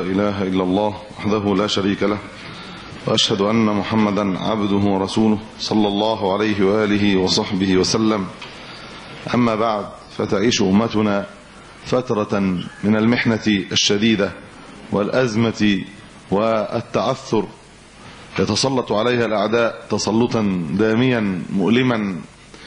إله إلا الله وحده لا شريك له، وأشهد أن محمدا عبده ورسوله صلى الله عليه وآله وصحبه وسلم. أما بعد، فتعيش أمتنا فترة من المحنة الشديدة والأزمة والتعثر، يتسلط عليها الأعداء تسلطا داميا مؤلما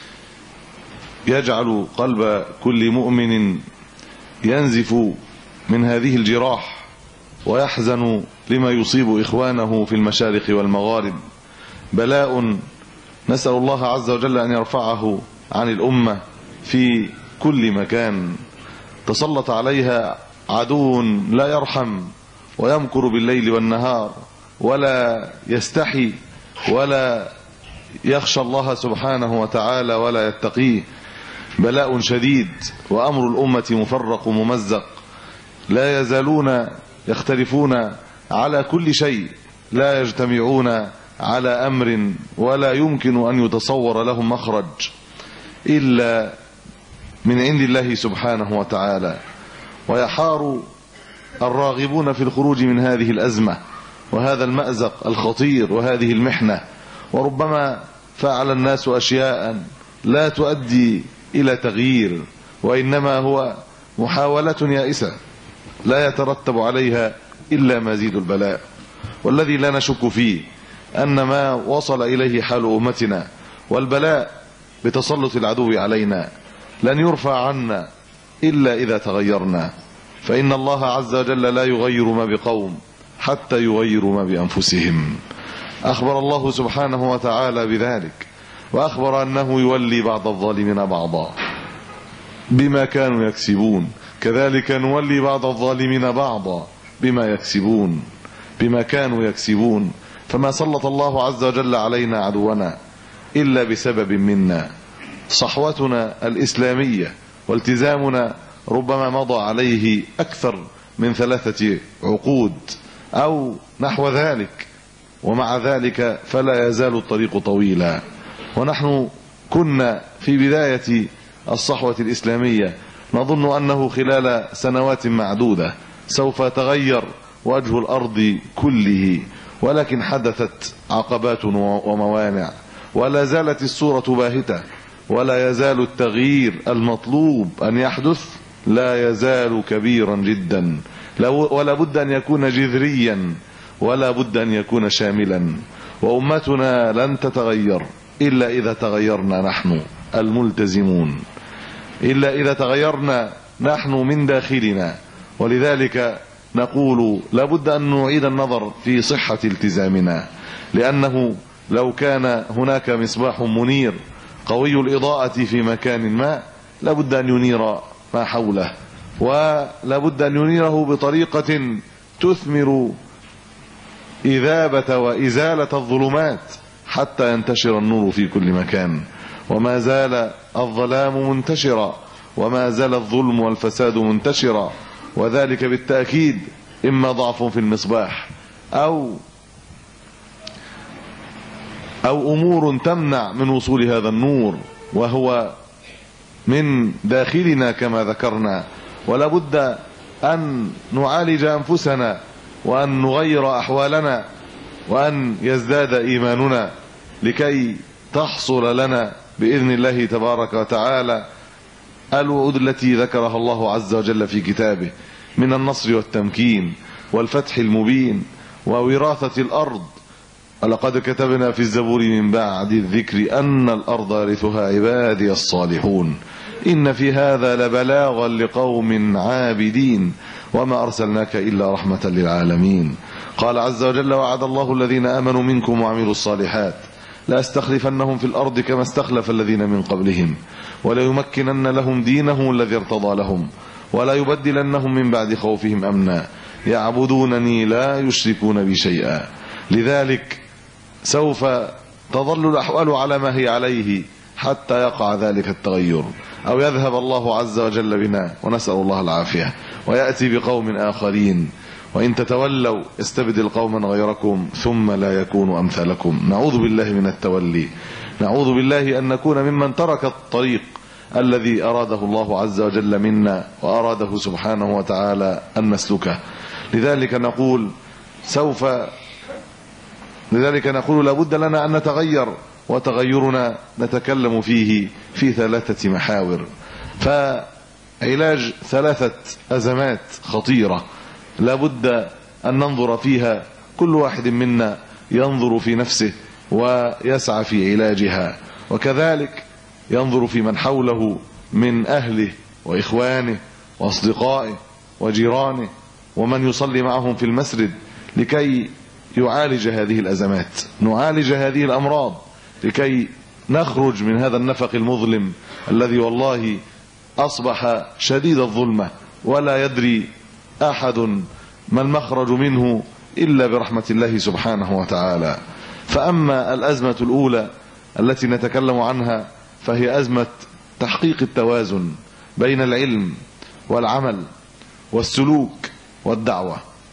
يجعل قلب كل مؤمن ينزف من هذه الجراح ويحزن لما يصيب إخوانه في المشارق والمغارب. بلاء نسأل الله عز وجل أن يرفعه عن الأمة في كل مكان. تسلط عليها عدو لا يرحم ويمكر بالليل والنهار ولا يستحي ولا يخشى الله سبحانه وتعالى ولا يتقيه. بلاء شديد وأمر الأمة مفرق ممزق، لا يزالون يختلفون على كل شيء، لا يجتمعون على أمر ولا يمكن أن يتصور لهم مخرج إلا من عند الله سبحانه وتعالى. ويحار الراغبون في الخروج من هذه الأزمة وهذا المأزق الخطير وهذه المحنة، وربما فعل الناس أشياء لا تؤدي إلى تغيير، وإنما هو محاولة يائسة لا يترتب عليها إلا مزيد البلاء. والذي لا نشك فيه أن ما وصل إليه حال أمتنا والبلاء بتسلط العدو علينا لن يرفع عنا إلا إذا تغيرنا، فإن الله عز وجل لا يغير ما بقوم حتى يغيروا ما بأنفسهم. أخبر الله سبحانه وتعالى بذلك، وأخبر أنه يولي بعض الظالمين بعضا بما كانوا يكسبون، كذلك نولي بعض الظالمين بعضا بما كانوا يكسبون. فما سلط الله عز وجل علينا عدونا إلا بسبب منا. صحوتنا الإسلامية والتزامنا ربما مضى عليه أكثر من 3 عقود أو نحو ذلك، ومع ذلك فلا يزال الطريق طويلا. ونحن كنا في بداية الصحوة الإسلامية نظن أنه خلال سنوات معدودة سوف يتغير وجه الأرض كله، ولكن حدثت عقبات وموانع، ولا زالت الصورة باهتة، ولا يزال التغيير المطلوب أن يحدث لا يزال كبيرا جدا، ولا بد أن يكون جذريا ولا بد أن يكون شاملا. وأمتنا لن تتغير إلا إذا تغيرنا نحن الملتزمون، إلا إذا تغيرنا نحن من داخلنا. ولذلك نقول لابد أن نعيد النظر في صحة التزامنا، لأنه لو كان هناك مصباح منير قوي الإضاءة في مكان ما لابد أن ينير ما حوله، ولابد أن ينيره بطريقة تثمر إذابة وإزالة الظلمات حتى ينتشر النور في كل مكان. وما زال الظلام منتشرا، وما زال الظلم والفساد منتشرا، وذلك بالتأكيد إما ضعف في المصباح أو أمور تمنع من وصول هذا النور، وهو من داخلنا كما ذكرنا. ولا بد أن نعالج أنفسنا وأن نغير أحوالنا وأن يزداد إيماننا لكي تحصل لنا بإذن الله تبارك وتعالى الوعود التي ذكرها الله عز وجل في كتابه من النصر والتمكين والفتح المبين ووراثة الأرض. ولقد كتبنا في الزبور من بعد الذكر أن الأرض يرثها عبادي الصالحون إن في هذا لبلاغا لقوم عابدين وما أرسلناك إلا رحمة للعالمين. قال عز وجل: وعد الله الذين آمنوا منكم وعملوا الصالحات لأستخلفنهم في الأرض كما استخلف الذين من قبلهم وليمكنن لهم دينهم الذي ارتضى لهم ولا يبدلنهم من بعد خوفهم أمنا يعبدونني لا يشركون بي شيئا. لذلك سوف تظل الأحوال على ما هي عليه حتى يقع ذلك التغير أو يذهب الله عز وجل بنا، ونسأل الله العافية، ويأتي بقوم آخرين. وإن تتولوا استبدل قوما غيركم ثم لا يكونوا أمثالكم. نعوذ بالله من التولي، نعوذ بالله أن نكون ممن ترك الطريق الذي أراده الله عز وجل منا وأراده سبحانه وتعالى أن نسلكه. لذلك نقول لابد لنا أن نتغير، وتغيرنا نتكلم فيه في 3 محاور. فعلاج 3 أزمات خطيرة لابد أن ننظر فيها، كل واحد منا ينظر في نفسه ويسعى في علاجها، وكذلك ينظر في من حوله من أهله وإخوانه وأصدقائه وجيرانه ومن يصلي معهم في المسجد، لكي يعالج هذه الأزمات، نعالج هذه الأمراض، لكي نخرج من هذا النفق المظلم الذي والله أصبح شديد الظلمة، ولا يدري أحد ما المخرج منه إلا برحمة الله سبحانه وتعالى. فأما الأزمة الأولى التي نتكلم عنها فهي أزمة تحقيق التوازن بين العلم والعمل والسلوك والدعوة،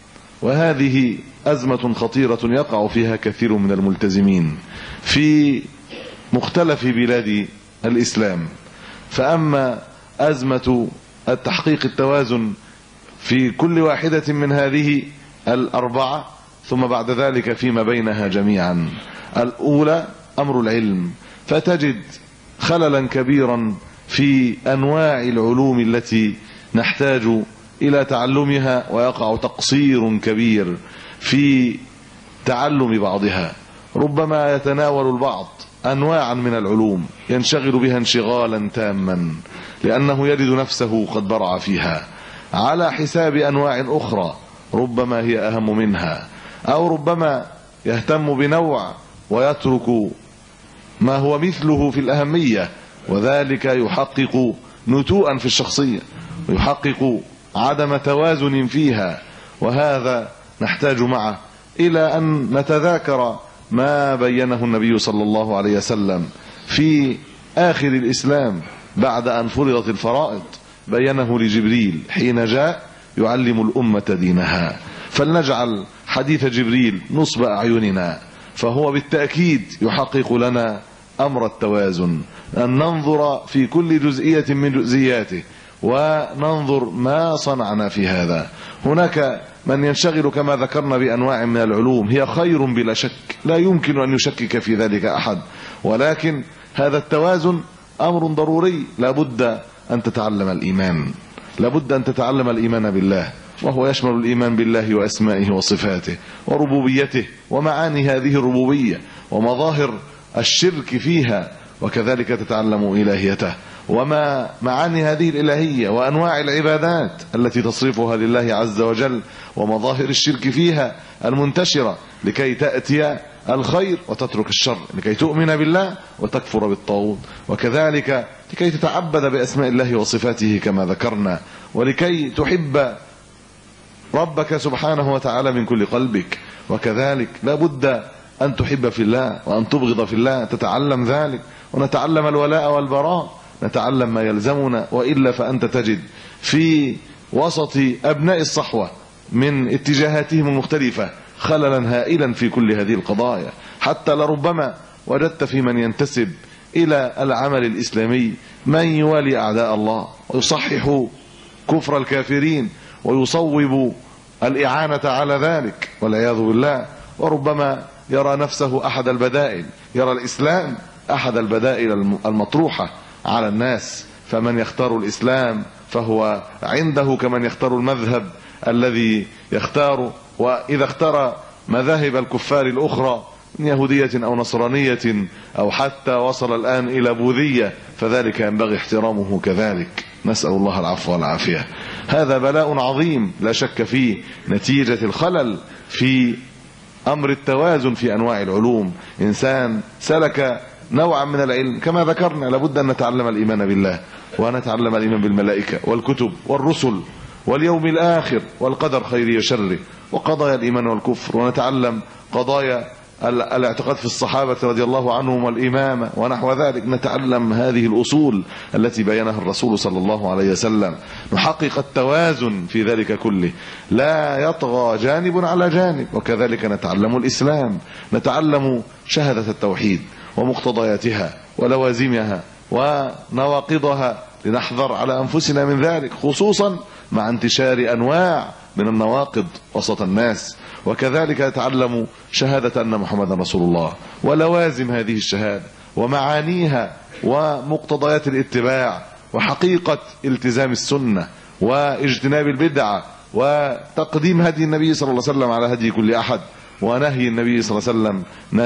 وهذه أزمة خطيرة يقع فيها كثير من الملتزمين في مختلف بلاد الإسلام. فأما أزمة التحقيق التوازن في كل واحدة من هذه ال4، ثم بعد ذلك فيما بينها جميعا. الأولى أمر العلم، فتجد خللا كبيرا في أنواع العلوم التي نحتاج إلى تعلمها، ويقع تقصير كبير في تعلم بعضها. ربما يتناول البعض أنواعا من العلوم ينشغل بها انشغالا تاما لأنه يجد نفسه قد برع فيها على حساب أنواع أخرى ربما هي أهم منها، أو ربما يهتم بنوع ويترك ما هو مثله في الأهمية، وذلك يحقق نتوءا في الشخصية ويحقق عدم توازن فيها. وهذا نحتاج معه إلى أن نتذاكر ما بينه النبي صلى الله عليه وسلم في آخر الإسلام بعد أن فرضت الفرائض، بينه لجبريل حين جاء يعلم الأمة دينها. فلنجعل حديث جبريل نصب أعيننا، فهو بالتأكيد يحقق لنا أمر التوازن، أن ننظر في كل جزئية من جزئياته وننظر ما صنعنا في هذا. هناك من ينشغل كما ذكرنا بأنواع من العلوم، هي خير بلا شك، لا يمكن أن يشكك في ذلك أحد، ولكن هذا التوازن أمر ضروري. لابد أن تتعلم الإيمان، لابد أن تتعلم الإيمان بالله، وهو يشمل الإيمان بالله وأسمائه وصفاته وربوبيته ومعاني هذه الربوبية ومظاهر الشرك فيها، وكذلك تتعلم إلهيته وما معاني هذه الإلهية وأنواع العبادات التي تصرفها لله عز وجل ومظاهر الشرك فيها المنتشرة، لكي تأتي الخير وتترك الشر، لكي تؤمن بالله وتكفر بالطاغوت، وكذلك لكي تتعبد بأسماء الله وصفاته كما ذكرنا، ولكي تحب ربك سبحانه وتعالى من كل قلبك. وكذلك لا بد أن تحب في الله وأن تبغض في الله، تتعلم ذلك، ونتعلم الولاء والبراء، نتعلم ما يلزمنا، وإلا فأنت تجد في وسط أبناء الصحوة من اتجاهاتهم المختلفة خللا هائلا في كل هذه القضايا، حتى لربما وجدت في من ينتسب إلى العمل الإسلامي من يوالي أعداء الله ويصحح كفر الكافرين ويصوب الإعانة على ذلك والعياذ بالله، وربما يرى نفسه أحد البدائل، يرى الإسلام أحد البدائل المطروحة على الناس، فمن يختار الإسلام فهو عنده كمن يختار المذهب الذي يختاره، وإذا اختار مذاهب الكفار الأخرى من يهودية أو نصرانية أو حتى وصل الآن إلى بوذية فذلك ينبغي احترامه كذلك. نسأل الله العفو والعافية. هذا بلاء عظيم لا شك فيه، نتيجة الخلل في أمر التوازن في أنواع العلوم. إنسان سلك نوعا من العلم كما ذكرنا، لابد أن نتعلم الإيمان بالله، ونتعلم الإيمان بالملائكة والكتب والرسل واليوم الآخر والقدر خيره وشره وقضايا الإيمان والكفر، ونتعلم قضايا الاعتقاد في الصحابة رضي الله عنهم والإمامة ونحو ذلك. نتعلم هذه الأصول التي بينها الرسول صلى الله عليه وسلم، نحقق التوازن في ذلك كله، لا يطغى جانب على جانب. وكذلك نتعلم الإسلام، نتعلم شهادة التوحيد ومقتضياتها ولوازمها ونواقضها، لنحذر على أنفسنا من ذلك، خصوصا مع انتشار أنواع من النواقض وسط الناس. وكذلك يتعلم شهادة أن محمدا رسول الله ولوازم هذه الشهادة ومعانيها ومقتضيات الاتباع وحقيقة التزام السنة واجتناب البدعة وتقديم هدي النبي صلى الله عليه وسلم على هدي كل أحد، ونهي النبي صلى الله عليه وسلم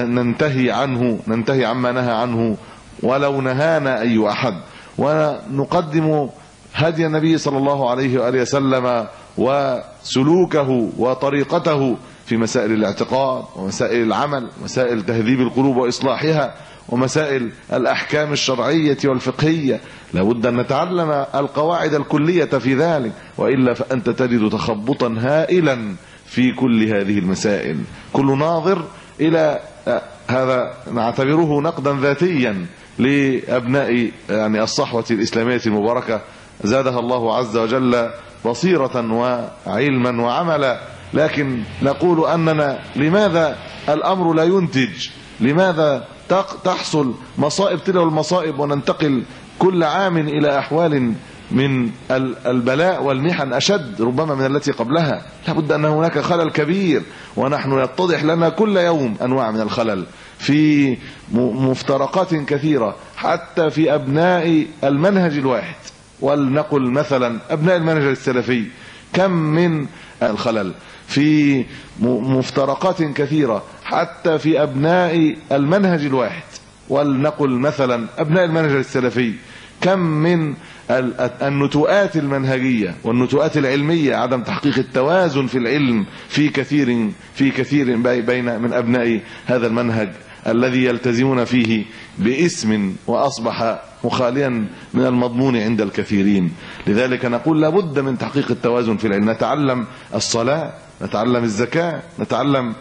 ننتهي عما نهى عنه ولو نهانا أي أحد، ونقدم هدي النبي صلى الله عليه وآله وسلم وسلوكه وطريقته في مسائل الاعتقاد ومسائل العمل ومسائل تهذيب القلوب وإصلاحها ومسائل الأحكام الشرعية والفقهية. لابد أن نتعلم القواعد الكلية في ذلك، وإلا فأنت تجد تخبطا هائلا في كل هذه المسائل. كل ناظر إلى هذا نعتبره نقدا ذاتيا لأبناء يعني الصحوة الإسلامية المباركة زادها الله عز وجل بصيرة وعلما وعملا. لكن نقول أننا لماذا الأمر لا ينتج؟ لماذا تحصل مصائب تلو المصائب وننتقل كل عام إلى أحوال من البلاء والمحن أشد ربما من التي قبلها؟ لابد أن هناك خلل كبير، ونحن يتضح لنا كل يوم أنواع من الخلل في مفترقات كثيرة حتى في أبناء المنهج الواحد. ولنقل مثلا أبناء المنهج السلفي، كم من الخلل في مفترقات كثيرة حتى في أبناء المنهج الواحد. ولنقل مثلا أبناء المنهج السلفي، كم من النتوءات المنهجية والنتوءات العلمية، عدم تحقيق التوازن في العلم في كثير بين من أبناء هذا المنهج الذي يلتزمون فيه باسم وأصبح مخاليا من المضمون عند الكثيرين. لذلك نقول لابد من تحقيق التوازن في العلم. نتعلم الصلاة، نتعلم الزكاة، نتعلم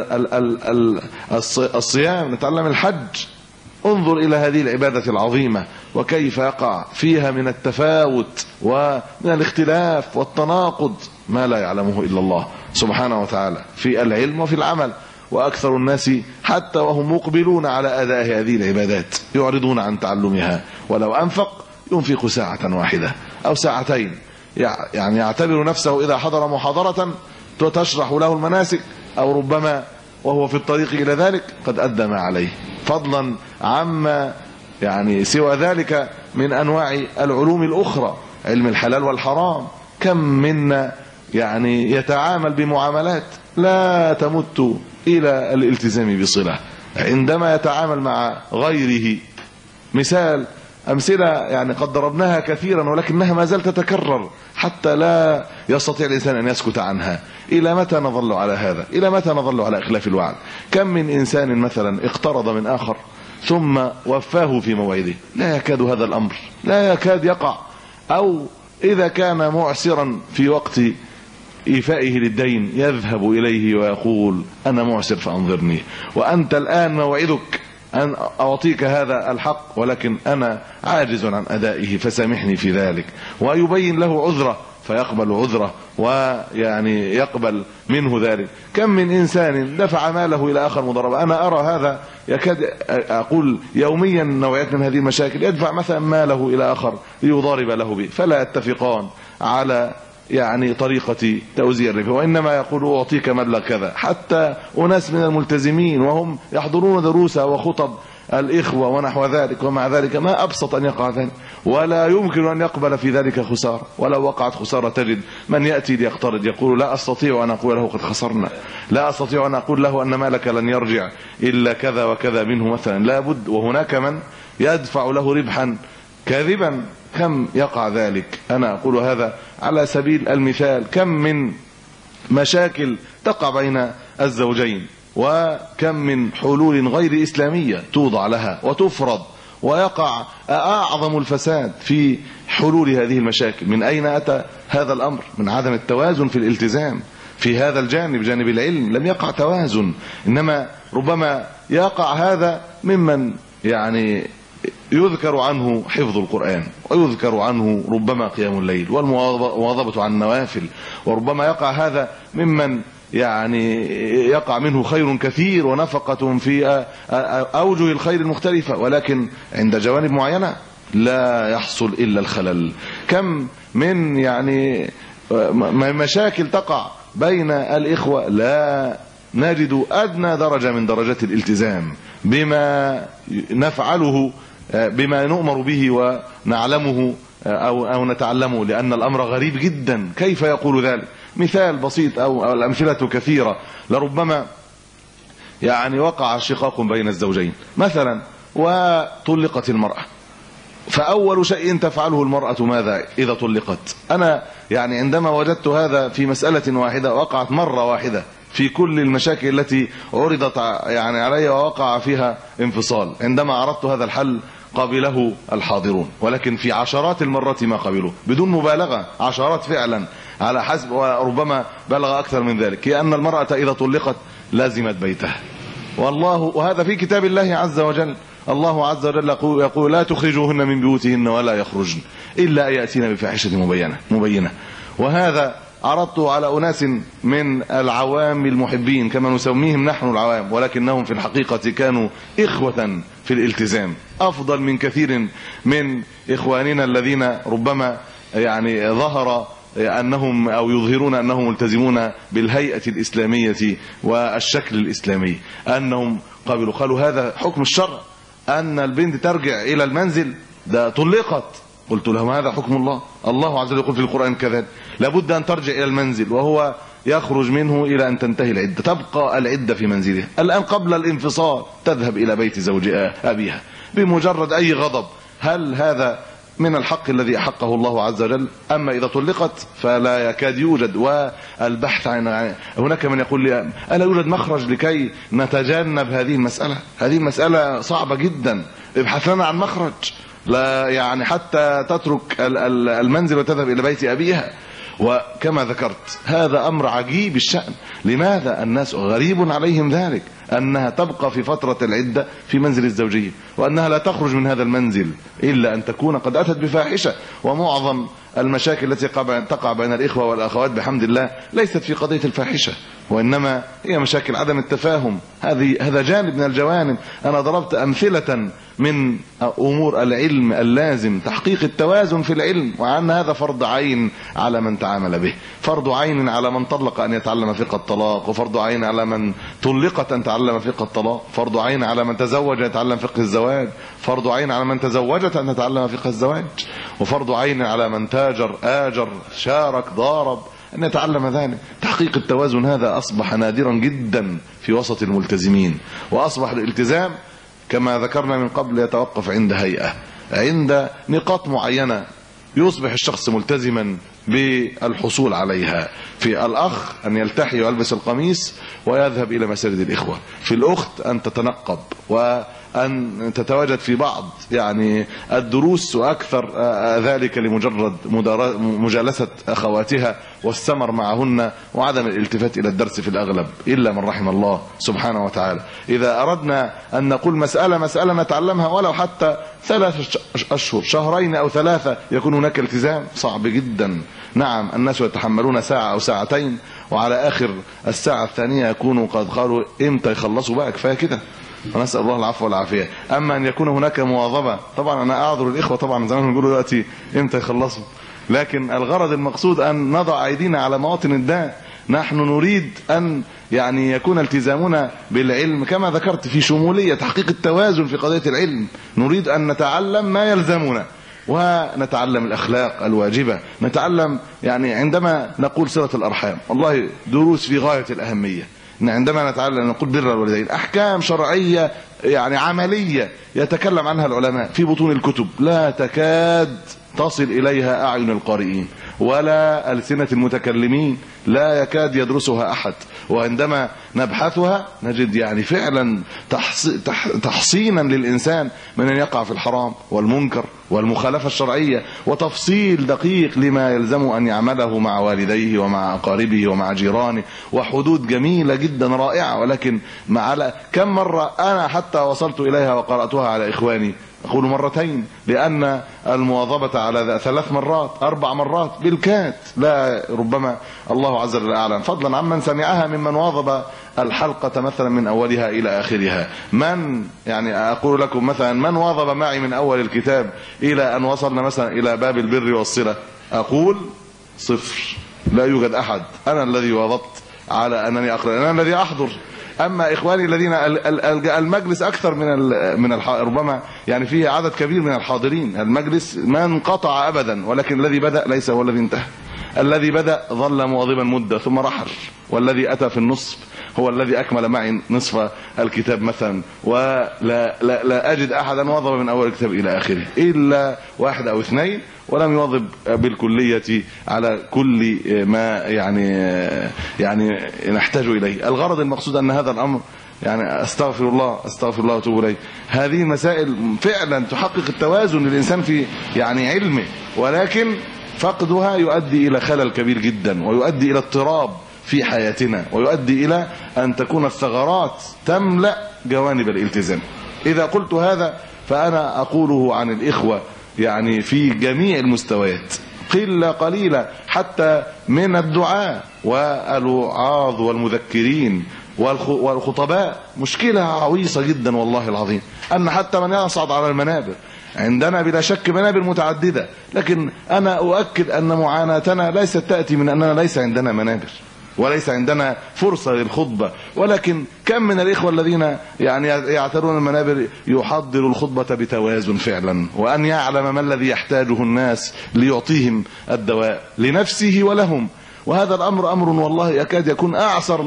الصيام، نتعلم الحج. انظر إلى هذه العبادة العظيمة وكيف يقع فيها من التفاوت ومن الاختلاف والتناقض ما لا يعلمه إلا الله سبحانه وتعالى في العلم وفي العمل. وأكثر الناس حتى وهم مقبلون على أداء هذه العبادات يعرضون عن تعلمها، ولو أنفق ينفق ساعة واحدة أو ساعتين، يعني يعتبر نفسه إذا حضر محاضرة تشرح له المناسك أو ربما وهو في الطريق إلى ذلك قد أدى ما عليه، فضلا عما يعني سوى ذلك من أنواع العلوم الأخرى، علم الحلال والحرام. كم منا يعني يتعامل بمعاملات لا تمت إلى الالتزام بصلة عندما يتعامل مع غيره. أمثلة يعني قد ضربناها كثيرا ولكنها ما زالت تتكرر حتى لا يستطيع الإنسان أن يسكت عنها. إلى متى نظل على هذا؟ إلى متى نظل على إخلاف الوعد؟ كم من إنسان مثلا اقترض من آخر ثم وفاه في موعده، لا يكاد هذا الأمر لا يكاد يقع، أو إذا كان معسرا في وقت إيفائه للدين يذهب إليه ويقول أنا معسر فأنظرني، وأنت الآن موعدك أن أعطيك هذا الحق ولكن أنا عاجز عن أدائه فسامحني في ذلك، ويبين له عذره فيقبل عذره ويعني يقبل منه ذلك. كم من إنسان دفع ماله إلى آخر مضاربة. أنا أرى هذا يكاد أقول يوميا نوعيات من هذه المشاكل، يدفع مثلا ماله إلى آخر ليضارب له به، فلا يتفقان على يعني طريقة توزيع الربح، وإنما يقول أعطيك مبلغ كذا. حتى أناس من الملتزمين وهم يحضرون دروس وخطب الإخوة ونحو ذلك، ومع ذلك ما أبسط أن يقع ذلك، ولا يمكن أن يقبل في ذلك خسارة. ولو وقعت خسارة تجد من يأتي ليقترض يقول لا أستطيع أن أقول له قد خسرنا، لا أستطيع أن أقول له أن مالك لن يرجع إلا كذا وكذا منه مثلا، لا بد. وهناك من يدفع له ربحا كاذبا. كم يقع ذلك؟ أنا أقول هذا على سبيل المثال. كم من مشاكل تقع بين الزوجين، وكم من حلول غير إسلامية توضع لها وتفرض، ويقع أعظم الفساد في حلول هذه المشاكل. من أين أتى هذا الأمر؟ من عدم التوازن في الالتزام في هذا الجانب، جانب العلم لم يقع توازن. إنما ربما يقع هذا ممن يعني يذكر عنه حفظ القرآن، ويذكر عنه ربما قيام الليل والمواظبة عن النوافل، وربما يقع هذا ممن يعني يقع منه خير كثير ونفقة في أوجه الخير المختلفة، ولكن عند جوانب معينة لا يحصل إلا الخلل. كم من يعني مشاكل تقع بين الإخوة لا نجد أدنى درجة من درجات الالتزام بما نفعله، بما نؤمر به ونعلمه أو نتعلمه، لأن الأمر غريب جدا. كيف يقول ذلك؟ مثال بسيط أو الأمثلة كثيرة. لربما يعني وقع شقاق بين الزوجين مثلا وطلقت المرأة، فأول شيء تفعله المرأة ماذا إذا طلقت؟ أنا يعني عندما وجدت هذا في مسألة واحدة وقعت مرة واحدة في كل المشاكل التي عرضت يعني علي ووقع فيها انفصال، عندما عرضت هذا الحل قبله الحاضرون، ولكن في عشرات المرات ما قبلوه، بدون مبالغة عشرات فعلا على حسب، وربما بلغ أكثر من ذلك، هي أن المرأة إذا طلقت لازمت بيتها. والله وهذا في كتاب الله عز وجل. الله عز وجل يقول لا تخرجوهن من بيوتهن ولا يخرجن إلا أن يأتين بفاحشة مبينة. وهذا عرضته على أناس من العوام المحبين كما نسميهم نحن العوام، ولكنهم في الحقيقة كانوا إخوة في الالتزام أفضل من كثير من إخواننا الذين ربما يعني ظهر أنهم أو يظهرون أنهم ملتزمون بالهيئة الإسلامية والشكل الإسلامي، أنهم قالوا هذا حكم الشرع، أن البنت ترجع إلى المنزل، ده طلقت. قلت لهم هذا حكم الله. الله عز وجل يقول في القرآن كذلك لابد أن ترجع إلى المنزل، وهو يخرج منه إلى أن تنتهي العدة، تبقى العدة في منزلها. الآن قبل الانفصال تذهب إلى بيت زوج أبيها بمجرد أي غضب. هل هذا من الحق الذي أحقه الله عز وجل؟ أما إذا طلقت فلا يكاد يوجد. والبحث عن هناك من يقول لي ألا يوجد مخرج لكي نتجنب هذه المسألة؟ هذه المسألة صعبة جدا، ابحث لنا عن مخرج، لا يعني حتى تترك المنزل وتذهب إلى بيت أبيها. وكما ذكرت هذا أمر عجيب الشأن. لماذا الناس غريب عليهم ذلك؟ أنها تبقى في فترة العدة في منزل الزوجية، وأنها لا تخرج من هذا المنزل إلا أن تكون قد أتت بفاحشة. ومعظم المشاكل التي تقع بين الإخوة والأخوات بحمد الله ليست في قضية الفاحشة، وإنما هي مشاكل عدم التفاهم. هذا جانب من الجوانب. أنا ضربت أمثلة من أمور العلم اللازم، تحقيق التوازن في العلم، وأن هذا فرض عين على من تعامل به، فرض عين على من طلق أن يتعلم فقه الطلاق، وفرض عين على من طلقت أن تعلم فقه الطلاق، فرض عين على من تزوج أن يتعلم فقه الزواج، فرض عين على من تزوجت أن تتعلم فقه الزواج، وفرض عين على من تاجر آجر شارك ضارب أن يتعلم ذلك. تحقيق التوازن هذا أصبح نادرا جدا في وسط الملتزمين، وأصبح الالتزام كما ذكرنا من قبل يتوقف عند هيئة، عند نقاط معينة يصبح الشخص ملتزما بالحصول عليها. في الأخ أن يلتحي ويلبس القميص ويذهب إلى مساجد الإخوة، في الأخت أن تتنقب وأن تتواجد في بعض يعني الدروس، وأكثر ذلك لمجرد مجالسة أخواتها والسمر معهن وعدم الالتفات إلى الدرس في الأغلب إلا من رحم الله سبحانه وتعالى. إذا أردنا أن نقول مسألة نتعلمها ولو حتى 3 أشهر، شهرين أو 3 يكون هناك التزام، صعب جدا. نعم الناس يتحملون ساعة أو ساعتين، وعلى آخر الساعة الثانية يكونوا قد قالوا إمتى يخلصوا بقى، كفاية كده، ونسأل الله العفو والعافية. أما أن يكون هناك مواظبة، طبعا أنا أعذر الإخوة طبعا زمان بيقولوا دلوقتي إمتى يخلصوا، لكن الغرض المقصود أن نضع أيدينا على مواطن الداء. نحن نريد أن يعني يكون التزامنا بالعلم كما ذكرت في شمولية تحقيق التوازن في قضية العلم. نريد أن نتعلم ما يلزمنا ونتعلم الأخلاق الواجبة، نتعلم يعني عندما نقول صلة الأرحام والله دروس في غاية الأهمية. عندما نتعلم نقول بر الوالدين، أحكام شرعية يعني عملية يتكلم عنها العلماء في بطون الكتب لا تكاد تصل إليها أعين القارئين ولا ألسنة المتكلمين، لا يكاد يدرسها أحد. وعندما نبحثها نجد يعني فعلا تحصينا للإنسان من أن يقع في الحرام والمنكر والمخالفة الشرعية، وتفصيل دقيق لما يلزم أن يعمله مع والديه ومع أقاربه ومع جيرانه، وحدود جميلة جدا رائعة. ولكن كم مرة أنا حتى وصلت إليها وقرأتها على إخواني، أقول 2 لأن المواظبة على 3 مرات 4 مرات بالكاد، لا ربما الله عز وجل أعلم، فضلا عمن سمعها ممن واظب الحلقة مثلا من أولها إلى آخرها. من يعني أقول لكم مثلا من واظب معي من أول الكتاب إلى أن وصلنا مثلا إلى باب البر والصلة، أقول 0 لا يوجد أحد. أنا الذي واظبت على أنني أقرأ، أنا الذي أحضر. أما إخواني الذين المجلس أكثر من ربما يعني فيه عدد كبير من الحاضرين، المجلس ما انقطع أبدا، ولكن الذي بدأ ليس هو الذي انتهى. الذي بدأ ظل مواظبا مدة ثم رحل، والذي أتى في النصف هو الذي أكمل معي نصف الكتاب مثلا، ولا لا لا أجد أحدا واظب من أول الكتاب إلى آخره إلا واحد أو اثنين، ولم يواظب بالكلية على كل ما يعني نحتاج إليه. الغرض المقصود أن هذا الأمر يعني استغفر الله واتوب اليه، هذه المسائل فعلا تحقق التوازن للإنسان في يعني علمه، ولكن فقدها يؤدي إلى خلل كبير جدا، ويؤدي إلى اضطراب في حياتنا، ويؤدي إلى أن تكون الثغرات تملأ جوانب الالتزام. إذا قلت هذا فأنا أقوله عن الإخوة يعني في جميع المستويات، قلة قليلة حتى من الدعاء والوعاظ والمذكرين والخطباء. مشكلة عويصة جدا والله العظيم أن حتى من يصعد على المنابر، عندنا بلا شك منابر متعددة، لكن أنا أؤكد أن معاناتنا ليست تأتي من أننا ليس عندنا منابر وليس عندنا فرصة للخطبة، ولكن كم من الإخوة الذين يعني يعترون المنابر يحضر الخطبة بتوازن فعلا، وأن يعلم ما الذي يحتاجه الناس ليعطيهم الدواء لنفسه ولهم. وهذا الأمر أمر والله يكاد يكون أعسر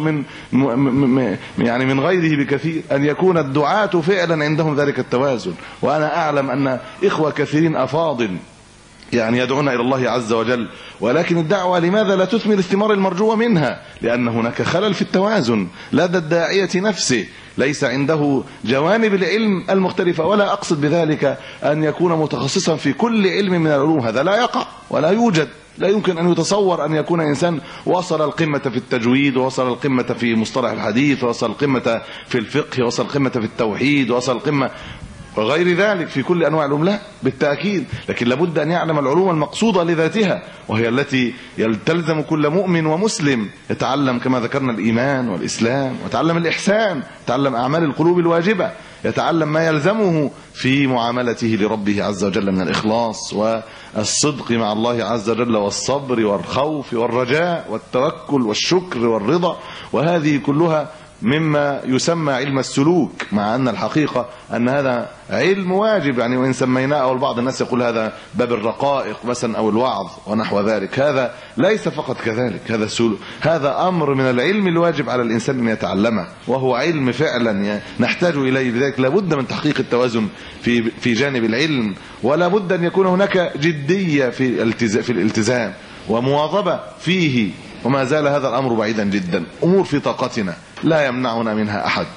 من غيره بكثير، أن يكون الدعاة فعلا عندهم ذلك التوازن. وأنا أعلم أن إخوة كثيرين أفاضل يعني يدعون إلى الله عز وجل، ولكن الدعوة لماذا لا تثمر الثمار المرجوة منها؟ لأن هناك خلل في التوازن لدى الداعية نفسه، ليس عنده جوانب العلم المختلفة. ولا أقصد بذلك أن يكون متخصصا في كل علم من العلوم، هذا لا يقع ولا يوجد. لا يمكن أن يتصور أن يكون إنسان وصل القمة في التجويد، ووصل القمة في مصطلح الحديث، ووصل القمة في الفقه، ووصل القمة في التوحيد، ووصل القمة وغير ذلك في كل أنواع العلوم، لا بالتأكيد. لكن لابد أن يعلم العلوم المقصودة لذاتها، وهي التي يلتزم كل مؤمن ومسلم يتعلم كما ذكرنا الإيمان والإسلام، ويتعلم الإحسان، يتعلم أعمال القلوب الواجبة، يتعلم ما يلزمه في معاملته لربه عز وجل من الإخلاص والصدق مع الله عز وجل، والصبر والخوف والرجاء والتوكل والشكر والرضا. وهذه كلها مما يسمى علم السلوك، مع أن الحقيقة أن هذا علم واجب يعني، وإن سميناه أو بعض الناس يقول هذا باب الرقائق مثلا أو الوعظ ونحو ذلك، هذا ليس فقط كذلك، هذا أمر من العلم الواجب على الإنسان أن يتعلمه، وهو علم فعلا نحتاج إليه. لذلك لابد من تحقيق التوازن في جانب العلم، ولا بد أن يكون هناك جدية في الالتزام ومواظبة فيه. وما زال هذا الأمر بعيدا جدا، أمور في طاقتنا لا يمنعنا منها أحد،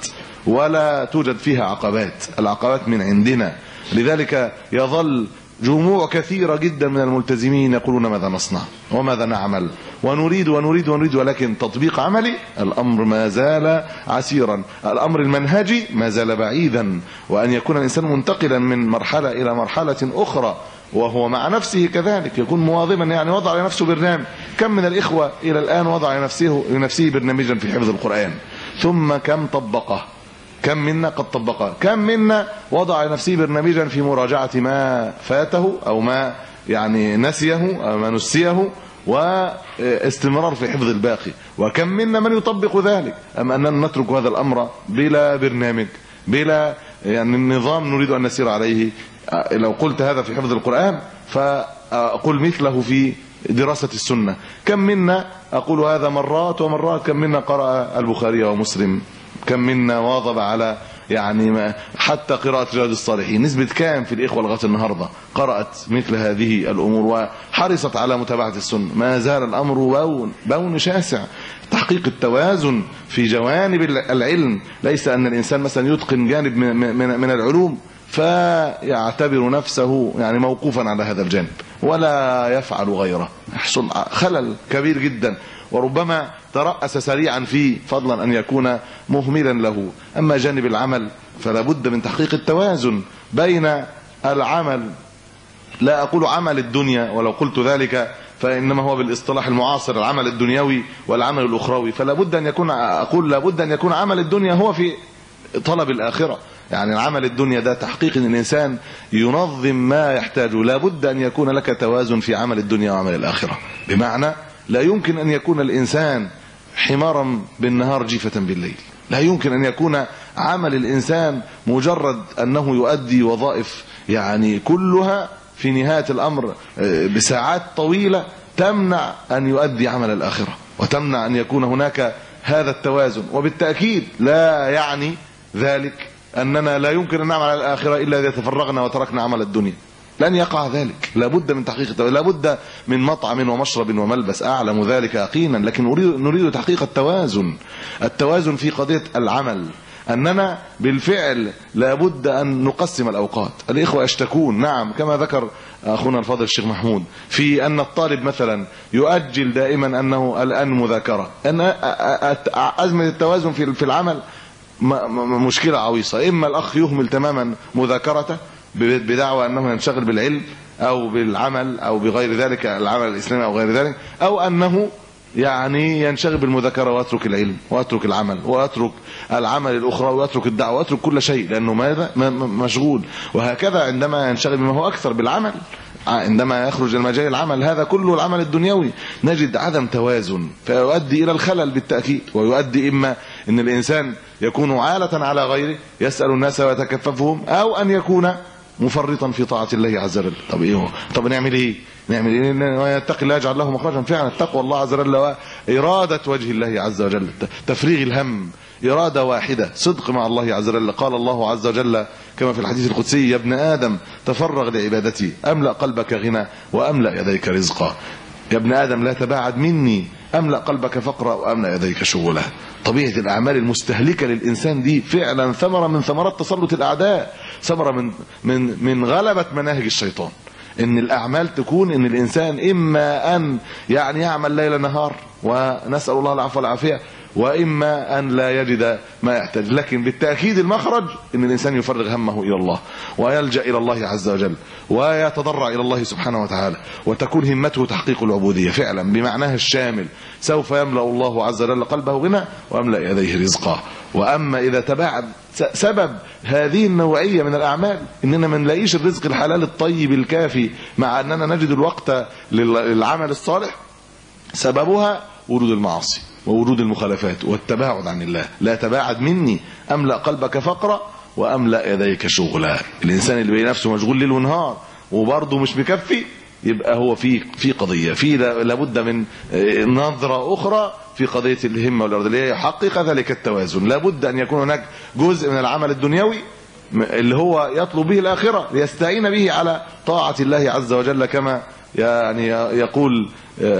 ولا توجد فيها عقبات، العقبات من عندنا. لذلك يظل جموع كثيرة جدا من الملتزمين يقولون ماذا نصنع وماذا نعمل، ونريد ونريد ونريد، ولكن تطبيق عملي الأمر ما زال عسيرا، الأمر المنهجي ما زال بعيدا. وأن يكون الإنسان منتقلا من مرحلة إلى مرحلة أخرى وهو مع نفسه كذلك، يكون مواظبا يعني وضع لنفسه برنامج. كم من الإخوة إلى الآن وضع لنفسه برنامجا في حفظ القرآن، ثم كم طبقه؟ كم منا قد طبقه؟ كم منا وضع لنفسه برنامجا في مراجعة ما فاته أو ما يعني نسيه أو ما نسيه، واستمرار في حفظ الباقي؟ وكم منا من يطبق ذلك؟ أم أننا نترك هذا الأمر بلا برنامج، بلا يعني النظام نريد أن نسير عليه؟ لو قلت هذا في حفظ القرآن فأقول مثله في دراسة السنة. كم منا أقول هذا مرات ومرات، كم منا قرأ البخاري ومسلم، كم منا واظب على يعني حتى قراءة رياض الصالحين؟ نسبة كام في الإخوة لغاية النهاردة قرأت مثل هذه الأمور وحرصت على متابعة السنة؟ ما زال الأمر بون شاسع. تحقيق التوازن في جوانب العلم، ليس أن الإنسان مثلا يتقن جانب من العلوم فيعتبر نفسه يعني موقوفا على هذا الجانب ولا يفعل غيره، يحصل خلل كبير جدا، وربما ترأس سريعا فيه فضلا أن يكون مهملا له. أما جانب العمل فلا بد من تحقيق التوازن بين العمل، لا أقول عمل الدنيا، ولو قلت ذلك فإنما هو بالاصطلاح المعاصر العمل الدنيوي والعمل الأخروي، فلا بد أن يكون، أقول لا بد أن يكون عمل الدنيا هو في طلب الآخرة. يعني العمل الدنيا ده تحقيق ان الانسان ينظم ما يحتاجه، لا بد ان يكون لك توازن في عمل الدنيا وعمل الاخره، بمعنى لا يمكن أن يكون الإنسان حمارا بالنهار جيفة بالليل. لا يمكن أن يكون عمل الإنسان مجرد أنه يؤدي وظائف يعني كلها في نهاية الأمر بساعات طويلة تمنع أن يؤدي عمل الآخرة، وتمنع أن يكون هناك هذا التوازن. وبالتأكيد لا يعني ذلك أننا لا يمكن أن نعمل على الآخرة إلا إذا تفرغنا وتركنا عمل الدنيا. لن يقع ذلك، لابد من تحقيق التوازن، لابد من مطعم ومشرب وملبس، أعلم ذلك يقينا، لكن نريد تحقيق التوازن في قضية العمل، أننا بالفعل لابد أن نقسم الأوقات. الإخوة يشتكون، نعم كما ذكر أخونا الفاضل الشيخ محمود، في أن الطالب مثلا يؤجل دائما أنه الآن مذاكرة، أن أزمة التوازن في العمل مشكلة عويصة. إما الأخ يهمل تماما مذاكرته بدعوى أنه ينشغل بالعلم أو بالعمل أو بغير ذلك، العمل الإسلامي أو غير ذلك، أو أنه يعني ينشغل بالمذاكرة ويترك العلم ويترك العمل ويترك العمل الأخرى ويترك الدعوة ويترك كل شيء، لأنه ماذا مشغول. وهكذا عندما ينشغل بما هو أكثر بالعمل، عندما يخرج المجال العمل هذا كله العمل الدنيوي، نجد عدم توازن، فيؤدي إلى الخلل بالتأكيد، ويؤدي إما أن الإنسان يكون عالة على غيره يسأل الناس ويتكففهم، أو أن يكون مفرطا في طاعة الله عز وجل. طب إيه هو؟ طب نعمل إيه؟ ويتقي الله يجعل له مخرجا. فعلا تقوى الله عز وجل وإرادة وجه الله عز وجل، تفريغ الهم، إرادة واحدة، صدق مع الله عز وجل. قال الله عز وجل كما في الحديث القدسي: يا ابن آدم تفرغ لعبادتي أملأ قلبك غنى وأملأ يديك رزقا. يا ابن آدم لا تباعد مني أملأ قلبك فقرا وأملأ يديك شغلا. طبيعة الأعمال المستهلكة للإنسان دي فعلا ثمرة من ثمرات تسلط الأعداء، ثمرة من غلبة مناهج الشيطان. ان الاعمال تكون ان الانسان اما ان يعني يعمل ليل نهار ونسأل الله العفو والعافية، واما ان لا يجد ما يحتاج. لكن بالتأكيد المخرج ان الانسان يفرغ همه الى الله ويلجأ الى الله عز وجل ويتضرع الى الله سبحانه وتعالى، وتكون همته تحقيق العبودية فعلا بمعناها الشامل. سوف يملأ الله عز وجل قلبه غنى ويملأ يديه رزقا. واما اذا تباعد سبب هذه النوعية من الأعمال إننا ما نلاقيش الرزق الحلال الطيب الكافي مع أننا نجد الوقت للعمل الصالح، سببها ورود المعاصي وورود المخالفات والتباعد عن الله. لا تباعد مني أملأ قلبك فقرا وأملأ يديك شغلا. الإنسان اللي بنفسه مشغول ليل ونهار وبرضه مش مكفي، يبقى هو في قضية، في لابد من نظرة أخرى في قضية الهمة والإرادة اللي هي يحقق ذلك التوازن. لابد أن يكون هناك جزء من العمل الدنيوي اللي هو يطلب به الآخرة ليستعين به على طاعة الله عز وجل، كما يعني يقول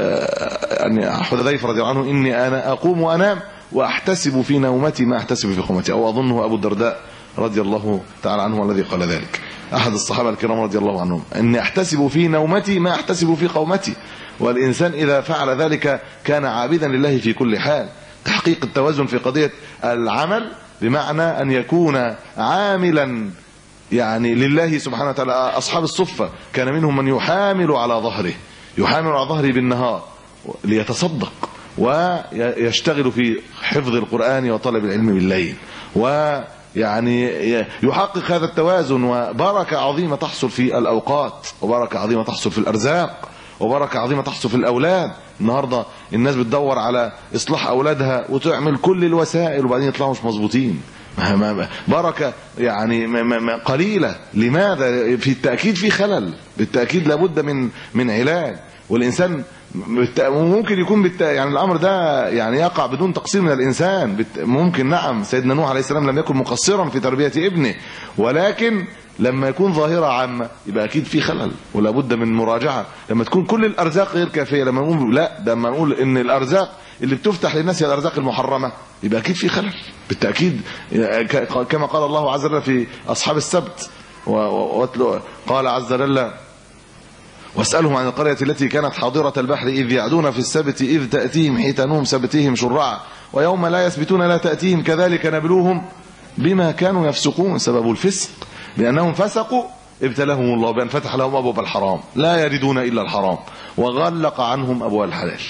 يعني حذيفة رضي الله عنه: إني أنا أقوم وأنام وأحتسب في نومتي ما أحتسب في قومتي. أو أظنه أبو الدرداء رضي الله تعالى عنه الذي قال ذلك، أحد الصحابة الكرام رضي الله عنهم: إني أحتسب في نومتي ما أحتسب في قومتي. والإنسان إذا فعل ذلك كان عابدا لله في كل حال. تحقيق التوازن في قضية العمل بمعنى أن يكون عاملا يعني لله سبحانه وتعالى. أصحاب الصفة كان منهم من يحامل على ظهره بالنهار ليتصدق ويشتغل في حفظ القرآن وطلب العلم بالليل، ويعني يحقق هذا التوازن، وبركة عظيمة تحصل في الأوقات، وبركة عظيمة تحصل في الأرزاق، وبركة عظيمة تحصل في الأولاد. النهاردة الناس بتدور على إصلاح أولادها وتعمل كل الوسائل وبعدين يطلعوا مش مظبوطين. بركة يعني قليلة. لماذا؟ في التأكيد في خلل، بالتأكيد لابد من علاج. والإنسان ممكن يكون يعني الأمر ده يعني يقع بدون تقصير من الإنسان. ممكن، نعم، سيدنا نوح عليه السلام لم يكن مقصرا في تربية ابنه، ولكن لما يكون ظاهرة عامة يبقى أكيد في خلل ولا بد من مراجعة. لما تكون كل الأرزاق غير كافية، لما نقول لا، ده لما نقول إن الأرزاق اللي بتفتح للناس هي الأرزاق المحرمة، يبقى أكيد في خلل بالتأكيد. كما قال الله عز وجل في أصحاب السبت: قال عز وجل: واسألهم عن القرية التي كانت حاضرة البحر إذ يعدون في السبت إذ تأتيهم حيتانهم سبتهم شرعا ويوم لا يسبتون لا تأتيهم كذلك نبلوهم بما كانوا يفسقون. سبب الفسق لأنهم فسقوا ابتلاهم الله بأن فتح لهم أبواب الحرام لا يردون إلا الحرام، وغلق عنهم أبواب الحلال،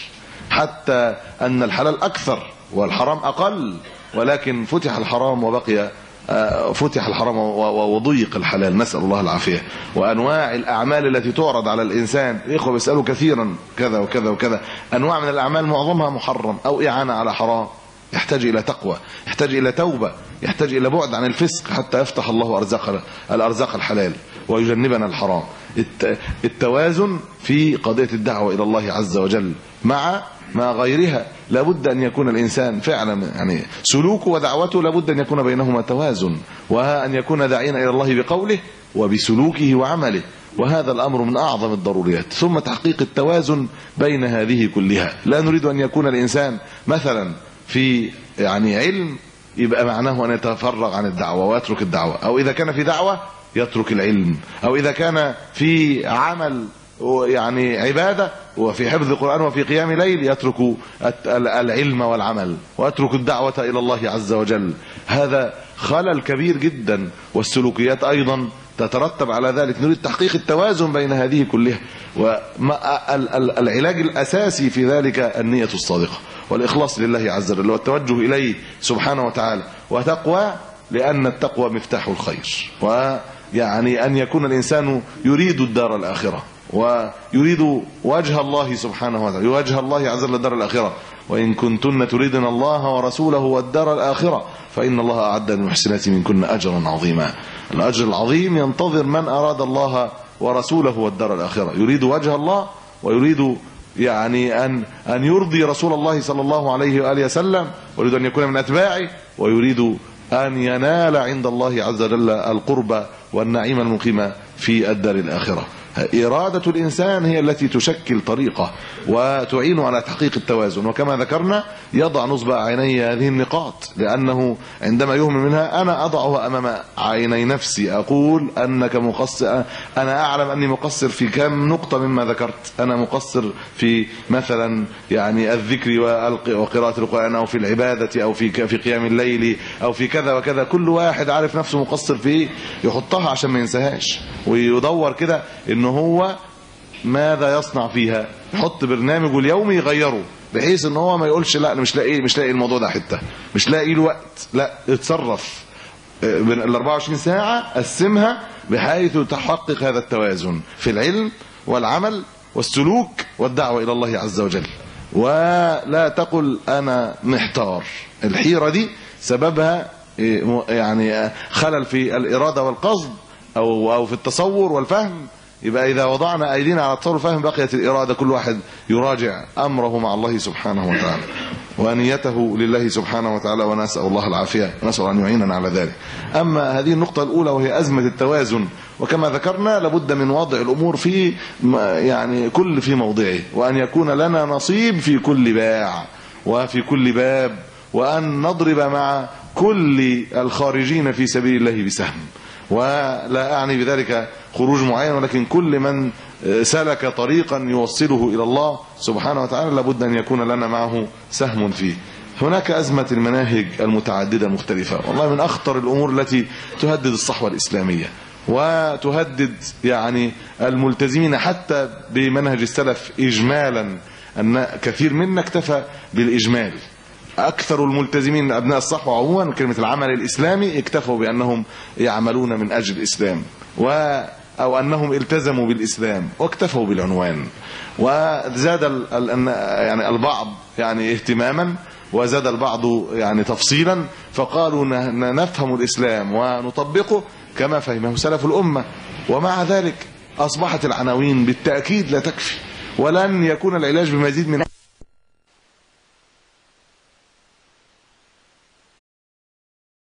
حتى أن الحلال أكثر والحرام أقل، ولكن فتح الحرام وبقي فتح الحرام وضيق الحلال، نسأل الله العافية. وأنواع الأعمال التي تعرض على الإنسان، الإخوة بيسألوا كثيرا كذا وكذا وكذا، أنواع من الأعمال معظمها محرم أو إعانة على حرام، يحتاج إلى تقوى، يحتاج إلى توبة، يحتاج إلى بعد عن الفسق حتى يفتح الله الأرزاق الحلال ويجنبنا الحرام. التوازن في قضية الدعوة إلى الله عز وجل مع غيرها، لابد أن يكون الإنسان فعلا يعني سلوكه ودعوته لابد أن يكون بينهما توازن، وأن يكون داعيا إلى الله بقوله وبسلوكه وعمله، وهذا الأمر من أعظم الضروريات. ثم تحقيق التوازن بين هذه كلها. لا نريد أن يكون الإنسان مثلا في يعني علم يبقى معناه أن يتفرغ عن الدعوة ويترك الدعوة، أو إذا كان في دعوة يترك العلم، أو إذا كان في عمل يعني عبادة وفي حفظ القرآن وفي قيام ليل يترك العلم والعمل ويترك الدعوة إلى الله عز وجل. هذا خلل كبير جدا، والسلوكيات أيضا تترتب على ذلك. نريد تحقيق التوازن بين هذه كلها، والعلاج الأساسي في ذلك النية الصادقة والإخلاص لله عز وجل والتوجه إليه سبحانه وتعالى، وتقوى، لأن التقوى مفتاح الخير. ويعني أن يكون الإنسان يريد الدار الآخرة ويريد وجه الله سبحانه وتعالى، وجه الله عز وجل الدار الآخرة. وإن كنتن تريدن الله ورسوله والدار الآخرة فإن الله أعد للمحسنات منكن أجرا عظيما. الأجر العظيم ينتظر من أراد الله ورسوله والدار الآخرة، يريد وجه الله ويريد يعني أن يرضي رسول الله صلى الله عليه وآله وسلم، ويريد أن يكون من أتباعه، ويريد أن ينال عند الله عز وجل القرب والنعيم المقيم في الدار الآخرة. إرادة الإنسان هي التي تشكل طريقه وتعين على تحقيق التوازن. وكما ذكرنا يضع نصب عيني هذه النقاط، لأنه عندما يهمل منها أنا أضعها أمام عيني نفسي، أقول أنك مقصر، أنا أعلم أني مقصر في كم نقطة مما ذكرت. أنا مقصر في مثلا يعني الذكر وقراءة القرآن، أو في العبادة، أو في قيام الليل، أو في كذا وكذا. كل واحد عارف نفسه مقصر فيه يحطها عشان ما ينساهاش، ويدور كده إن هو ماذا يصنع فيها، يحط برنامجه اليومي يغيره، بحيث ان هو ما يقولش لا انا مش لاقي الموضوع ده حته، مش لاقي الوقت. لا، اتصرف ال 24 ساعه، قسمها بحيث تحقق هذا التوازن في العلم والعمل والسلوك والدعوه الى الله عز وجل. ولا تقل انا محتار، الحيره دي سببها يعني خلل في الاراده والقصد او في التصور والفهم. يبقى إذا وضعنا أيدينا على التصور والفهم بقيت الإرادة، كل واحد يراجع أمره مع الله سبحانه وتعالى ونيته لله سبحانه وتعالى، ونسأل الله العافية، ونسأل أن يعيننا على ذلك. أما هذه النقطة الأولى وهي أزمة التوازن، وكما ذكرنا لابد من وضع الأمور في يعني كل في موضعه، وأن يكون لنا نصيب في كل باع وفي كل باب، وأن نضرب مع كل الخارجين في سبيل الله بسهم. ولا أعني بذلك خروج معين، ولكن كل من سلك طريقا يوصله إلى الله سبحانه وتعالى لابد أن يكون لنا معه سهم فيه. هناك أزمة المناهج المتعددة المختلفة، والله من أخطر الأمور التي تهدد الصحوة الإسلامية وتهدد يعني الملتزمين حتى بمنهج السلف إجمالا، أن كثير منا اكتفى بالإجمال. أكثر الملتزمين أبناء الصحوة عموما كلمة العمل الإسلامي اكتفوا بأنهم يعملون من أجل الإسلام، أو أنهم التزموا بالإسلام واكتفوا بالعنوان. وزاد يعني البعض يعني اهتماما، وزاد البعض يعني تفصيلا، فقالوا نفهم الإسلام ونطبقه كما فهمه سلف الأمة. ومع ذلك أصبحت العناوين بالتأكيد لا تكفي، ولن يكون العلاج بمزيد من